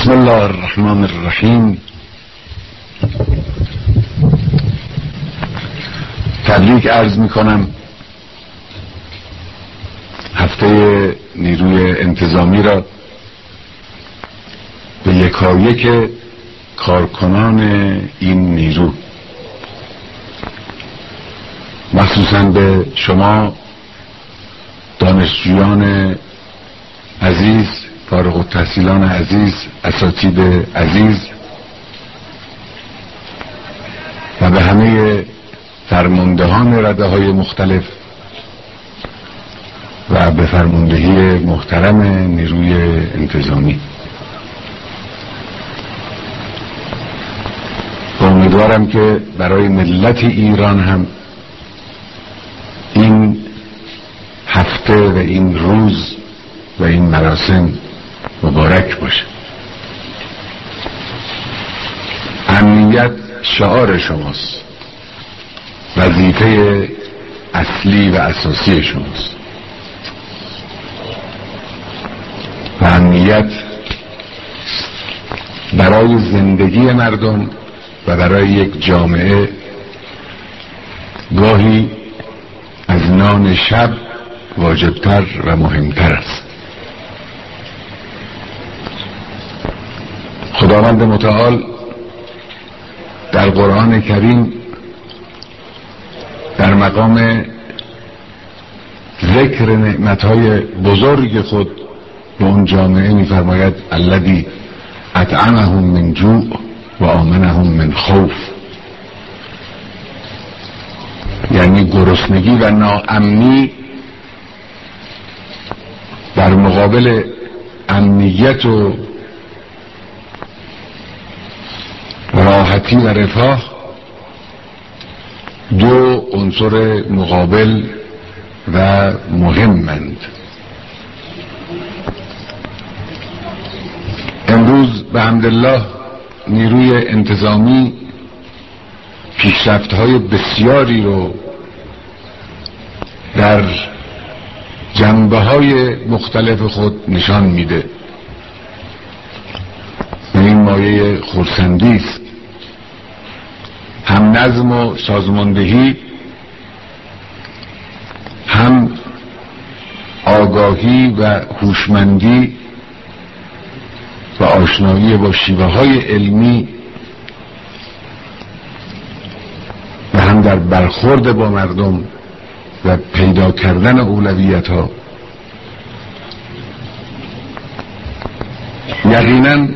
بسم الله الرحمن الرحیم. تبریک عرض می کنم هفته نیروی انتظامی را به یکایک کارکنان این نیرو، مخصوصا به شما دانشجویان عزیز، فارغ التحصیلان عزیز، اساتید عزیز و به همه فرماندهان رده‌های مختلف و به فرماندهی محترم نیروی انتظامی، امیدوارم که برای ملت ایران هم این هفته و این روز و این مراسم مبارک باشه. امنیت شعار شماست، وظیفه اصلی و اساسی شماست و امنیت برای زندگی مردم و برای یک جامعه گاهی از نان شب واجبتر و مهمتر است. خداوند متعال در قرآن کریم در مقام ذکر نعمتهای بزرگ خود به اون جامعه می‌فرماید الذی اطعمهم من جوع و آمنهم من خوف، یعنی گرسنگی و ناامنی در مقابل امنیت و راحتی و رفاه دو عنصر مقابل و مهمند. امروز به حمدالله نیروی انتظامی پیشرفت‌های بسیاری رو در جنبه‌های مختلف خود نشان میده و این مایه خرسندی است. هم نظم و سازماندهی، هم آگاهی و هوشمندی و آشنایی با شیوه‌های علمی و هم در برخورد با مردم و پیدا کردن اولویت‌ها. یقیناً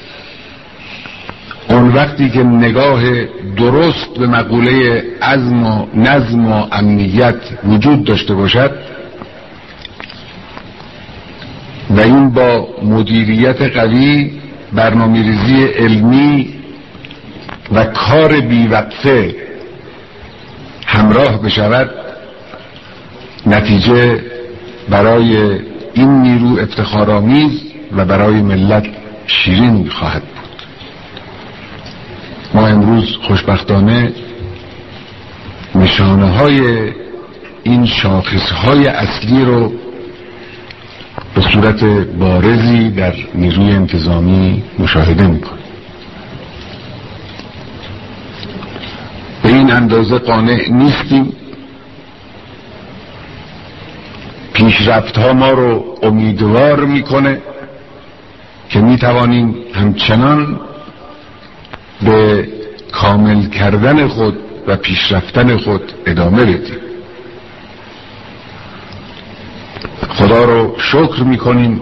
اون وقتی که نگاه درست به مقوله عزم و نظم و امنیت وجود داشته باشد و این با مدیریت قوی، برنامه‌ریزی علمی و کار بیوقفه همراه بشود، نتیجه برای این نیرو افتخارآمیز و برای ملت شیرین خواهد بود. ما امروز خوشبختانه نشانه های این شاخص های اصلی رو به صورت بارزی در نیروی انتظامی مشاهده میکنیم. به این اندازه قانع نیستیم. پیشرفت ها ما رو امیدوار میکنه که میتوانیم همچنان به کامل کردن خود و پیشرفتن خود ادامه بدیم. خدا رو شکر میکنیم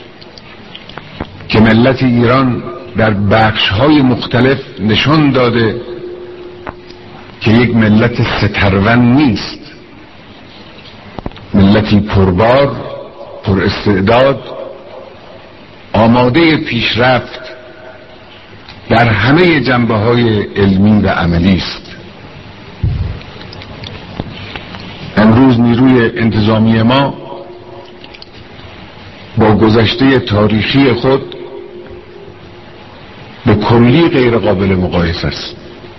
که ملت ایران در بخش‌های مختلف نشان داده که یک ملت سترون نیست، ملتی پربار، پر استعداد، آماده پیشرفت در همه جنبه‌های علمی و عملی است. امروز نیروی انتظامی ما با گذشته تاریخی خود به کلی غیر قابل مقایسه است.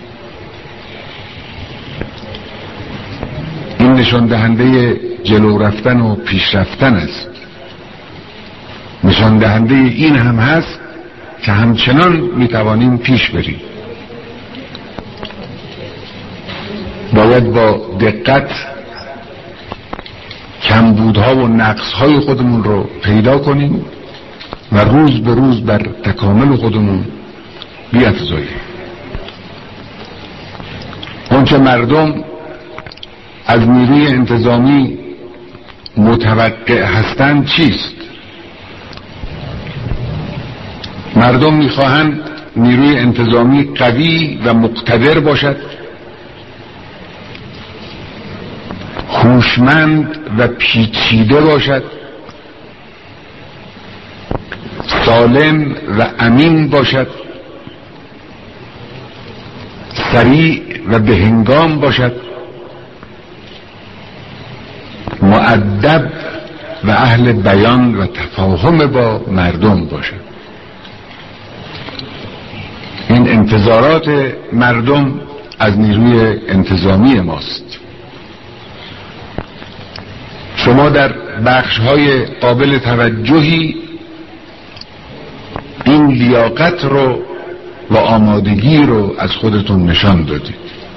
این نشان دهنده جلو رفتن و پیش رفتن است. نشان دهنده این هم هست که همچنان میتوانیم پیش بریم. باید با دقت کمبودها و نقصهای خودمون رو پیدا کنیم و روز به روز بر تکامل خودمون بیفزاییم. اونچه مردم از نیروی انتظامی متوقع هستند چیست؟ مردم میخواهند نیروی انتظامی قوی و مقتدر باشد، هوشمند و پیچیده باشد، سالم و امین باشد، سریع و بهنگام باشد، مؤدب و اهل بیان و تفاهم با مردم باشد. این انتظارات مردم از نیروی انتظامی ماست. شما در بخش‌های قابل توجهی این لیاقت رو و آمادگی رو از خودتون نشان دادید.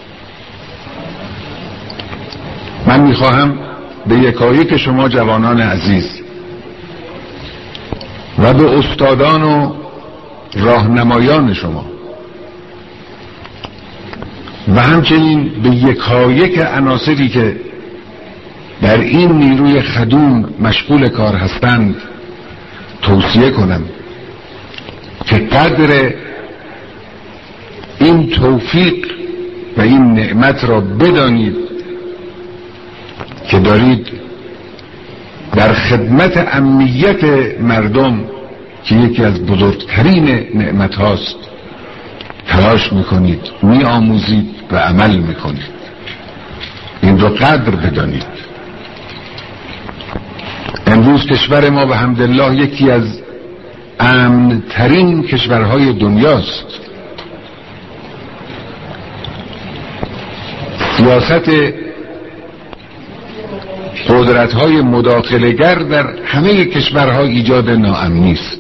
من میخواهم به یکایک شما جوانان عزیز و به استادان و راهنمایان شما و همچنین به یکایک عناصری که در این نیروی خدوم مشغول کار هستند توصیه کنم که قدر این توفیق و این نعمت را بدانید که دارید در خدمت امنیت مردم که یکی از بزرگترین نعمت هاست تلاش میکنید، میآموزید و عمل میکنید. این رو قدر بدانید. امروز کشور ما به حمدالله یکی از امن ترین کشورهای دنیاست. سیاست قدرت‌های مداخله‌گر در همه کشورها ایجاد ناامنی است.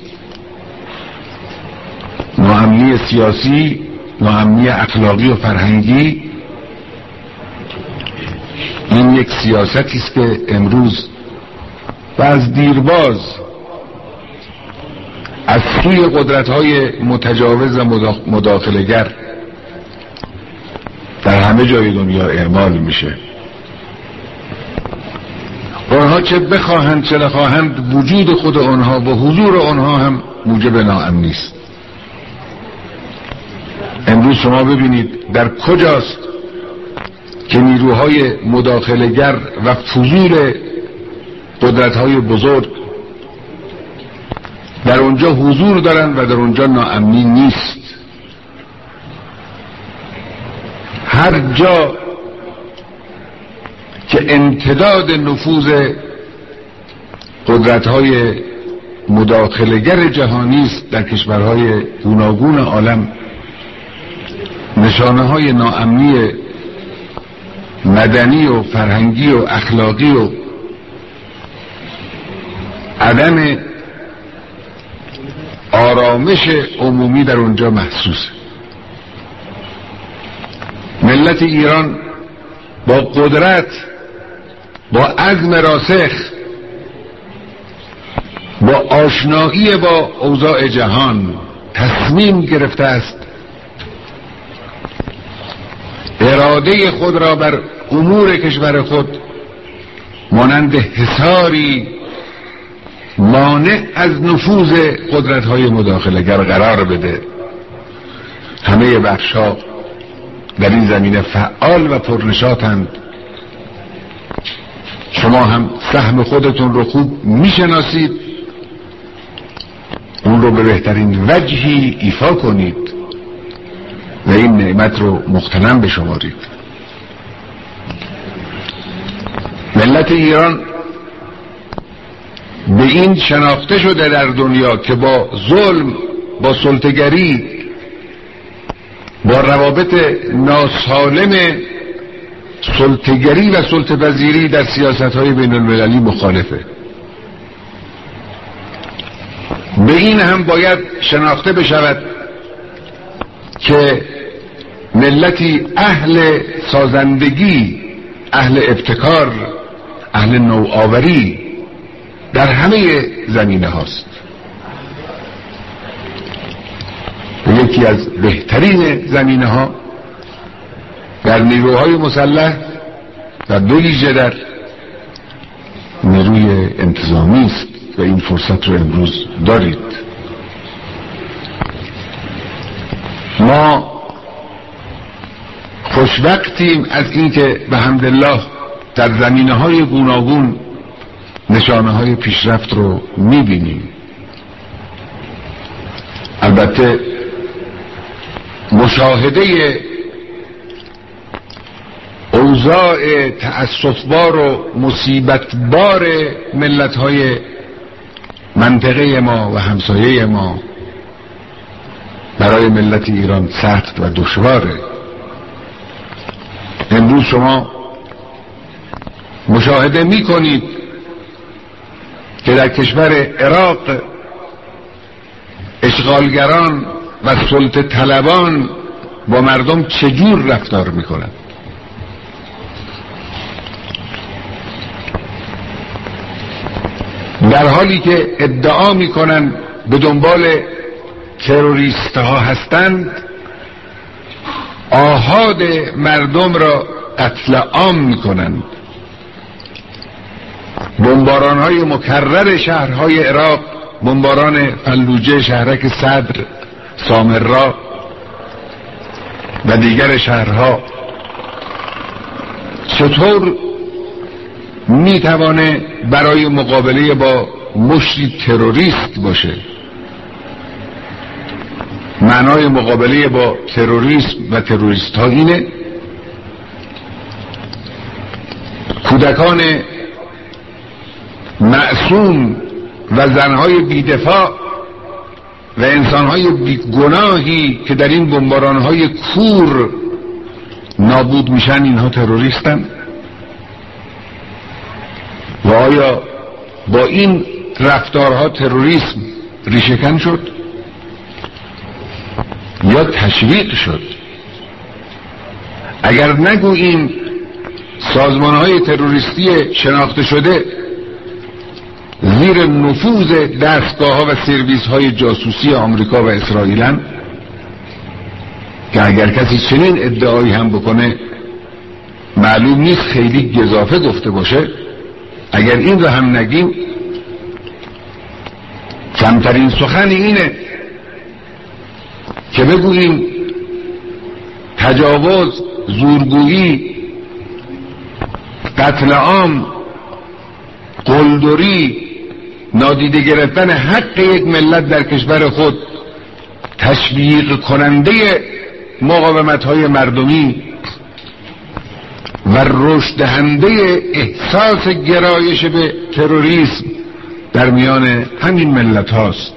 ناامنی سیاسی، ناامنی اخلاقی و فرهنگی. این یک سیاستی است که امروز و از دیرباز از سوی قدرت‌های متجاوز و مداخله‌گر در همه جای دنیا اعمال میشه. آنها چه بخواهند چه نخواهند وجود خود آنها و حضور آنها هم موجب ناامنی است. امروز شما ببینید در کجاست که نیروهای مداخله‌گر و فضول قدرت‌های بزرگ در اونجا حضور دارند و در اونجا ناامنی نیست. هر جا که امتداد نفوذ قدرت‌های مداخله‌گر جهانی است در کشورهای گوناگون عالم، نشانه‌های ناامنی مدنی و فرهنگی و اخلاقی و عدم آرامش عمومی در اونجا محسوسه. ملت ایران با قدرت، با عزم راسخ، با آشنایی با اوضاع جهان تصمیم گرفته است اراده خود را بر امور کشور خود مانند حصاری مانع از نفوذ قدرت‌های مداخله‌گر قرار بده. همه بخش‌ها در این زمینه فعال و پرنشاطند. شما هم سهم خودتون رو خوب میشناسید، اون رو به بهترین وجهی ایفا کنید و این نعمت رو مغتنم بشمارید. ملت ایران به این شناخته شده در دنیا که با ظلم، با سلطه‌گری، با روابط ناسالم سلطه‌گری و سلطه‌پذیری در سیاست‌های بین المللی مخالفه. به این هم باید شناخته بشود که ملتی اهل سازندگی، اهل ابتکار، اهل نوآوری در همه زمینه هاست. یکی از بهترین زمینه ها در نیروهای مسلح و به ویژه در نیروی انتظامی است و این فرصت رو امروز دارید. ما خوشوقتیم از اینکه به حمدالله در زمینه‌های گوناگون نشانه‌های پیشرفت رو می‌بینیم. البته مشاهده اوضاع تأسفبار و مصیبتبار ملت‌های منطقه ما و همسایه ما برای ملت ایران سخت و دشواره. امروز شما مشاهده می‌کنید که در کشور عراق اشغالگران و سلطه طلبان با مردم چجور رفتار میکنند. در حالی که ادعا میکنند به دنبال تروریست ها هستند، آحاد مردم را قتل عام میکنند. بمباران های مکرر شهرهای عراق، بمباران فلوجه، شهرک صدر، سامرا و دیگر شهرها چطور میتوانه برای مقابله با مشتی تروریست باشه؟ معنای مقابله با تروریسم و تروریست ها اینه کودکان معصوم و زنهای بیدفاع و انسانهای بیگناهی که در این بمبارانهای کور نابود میشن، اینها تروریستن؟ و آیا با این رفتارها تروریسم ریشه‌کن شد یا تشویق شد؟ اگر نگوییم سازمانهای تروریستی شناخته شده زیر نفوذ دستگاه‌ها و سرویس‌های جاسوسی آمریکا و اسرائیلن، که اگر کسی چنین ادعایی هم بکنه معلوم نیست خیلی گزافه گفته باشه، اگر این رو هم نگیم کمترین سخن اینه که بگوییم تجاوز، زورگویی، قتل عام، قلدری، نادیده گرفتن حق یک ملت در کشور خود تشویق کننده مقاومت‌های مردمی و رشد دهنده احساس گرایش به تروریسم در میان همین ملت هاست.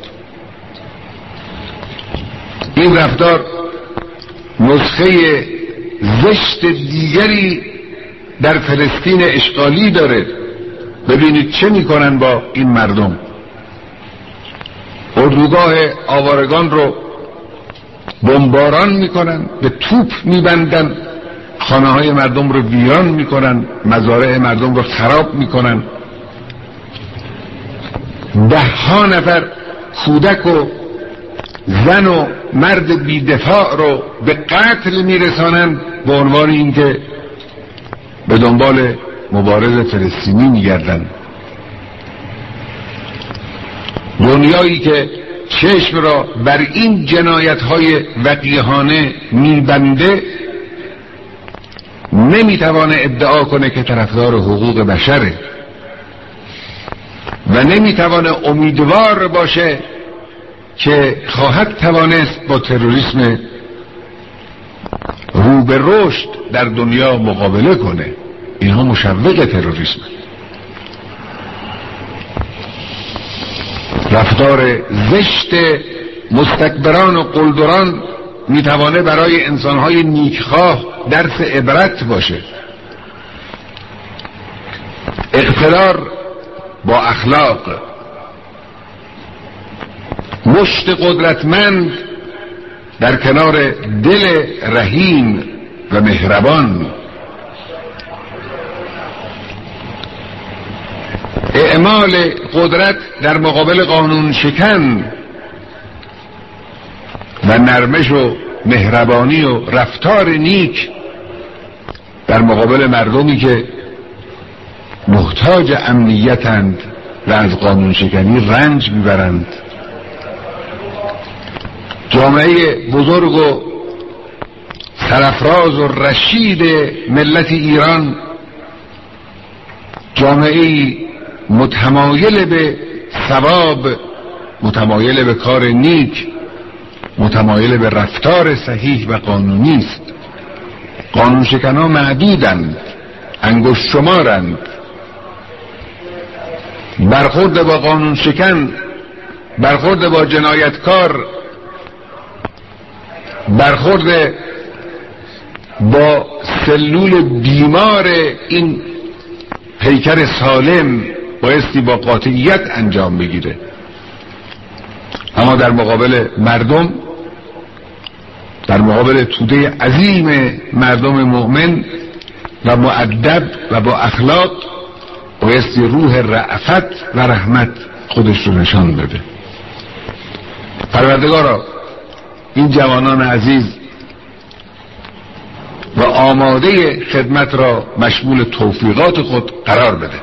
این رفتار نسخه زشت دیگری در فلسطین اشغالی داره. ببینید چه میکنن با این مردم. اردوگاه آوارگان رو بمباران میکنن، به توپ میبندن، خانه های مردم رو ویران میکنن، مزارع مردم رو خراب میکنن، 10 نفر کودک و زن و مرد بیدفاع رو به قتل میرسانن به عنوان اینکه به دنبال مبارز فلسطینی میگردن. دنیایی که چشم را بر این جنایت‌های وقیحانه میبنده نمیتوانه ادعا کنه که طرفدار حقوق بشره و نمیتوانه امیدوار باشه که خواهد توانست با تروریسم رو به رشد در دنیا مقابله کنه. اینها مشوق تروریسم. رفتار زشت مستکبران و قلدران میتوانه برای انسانهای نیکخواه درس عبرت باشه. اقتدار با اخلاق، مشت قدرتمند در کنار دل رحیم و مهربان، اعمال قدرت در مقابل قانون شکن و نرمش و مهربانی و رفتار نیک در مقابل مردمی که محتاج امنیتند و از قانون شکنی رنج میبرند. جامعه بزرگ و سرفراز و رشید ملت ایران جامعه متمایل به ثواب، متمایل به کار نیک، متمایل به رفتار صحیح و قانونی است. قانون شکنان معدودند، انگشت شمارند. برخورد با قانون شکن، برخورد با جنایتکار، برخورد با سلول بیمار این پیکر سالم بایستی با قاطعیت انجام بگیره. اما در مقابل مردم، در مقابل توده عظیم مردم مؤمن و مؤدب و با اخلاق بایستی روح رأفت و رحمت خودش رو نشان بده. پروردگارا این جوانان عزیز و آماده خدمت را مشمول توفیقات خود قرار بده.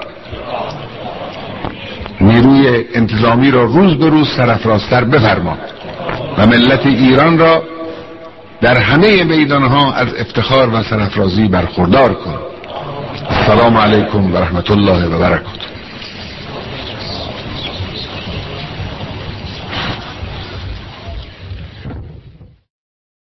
نیروی انتظامی را روز به روز سرافرازتر بفرما و ملت ایران را در همه میدانها از افتخار و سرافرازی برخوردار کن. السلام علیکم و رحمت الله و برکاته.